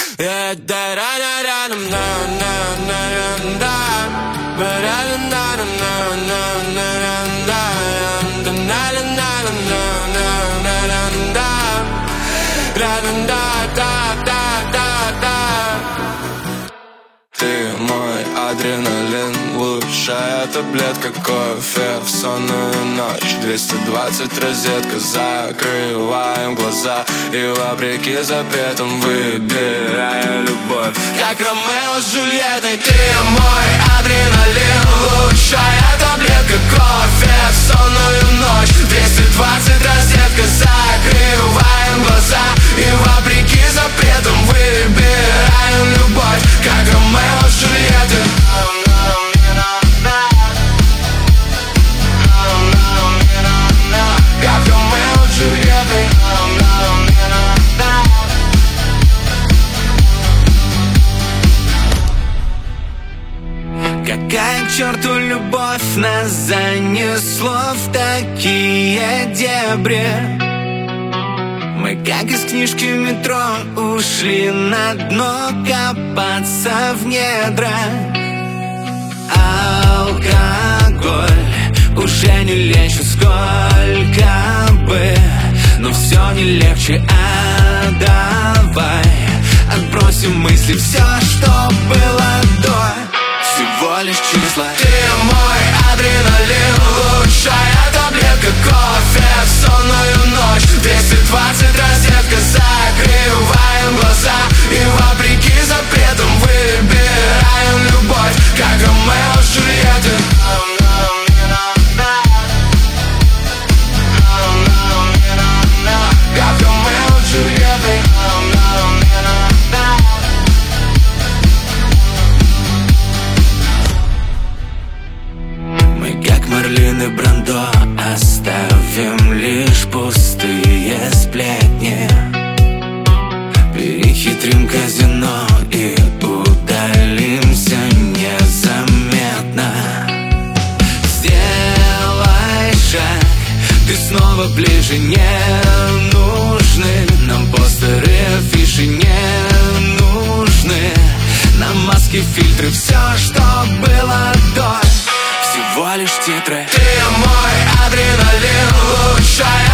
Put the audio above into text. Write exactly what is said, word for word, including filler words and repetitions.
Ты мой адреналин, лучшая таблетка, кофе в сонную ночь. Двести двадцать розетка, закрываем глаза и вопреки запретам выбираем любовь. Как Ромео с Джульеттой, ты мой адреналин, лучшая таблетка, кофе в сонную ночь. Двести двадцать розетка, закрываем глаза и вопреки запретам выбираем любовь. Как Ромео с Джульеттой. Как Ромео с Джульеттой. Какая к черту любовь нас занесло в такие дебри? Мы как из книжки метро ушли на дно копаться в недра. Алкоголь уже не лечит сколько бы, но все не легче, а давай отбросим мысли, все, что было до. Всего лишь числа. Ты мой адреналин, лучшая таблетка, кофе в сонную ночь. Двести двадцать розетка, закрываем глаза и вопреки запретам выбираем любовь. Как Ромео с Джульеттой. Как Ромео с Джульеттой. Марлин и Брандо, оставим лишь пустые сплетни. Перехитрим казино и удалимся незаметно. Сделай шаг, ты снова ближе, не нужны нам постеры, афиши не нужны. Нам маски, фильтры, все, что было до. Всего лишь титры. Ты мой адреналин, лучшая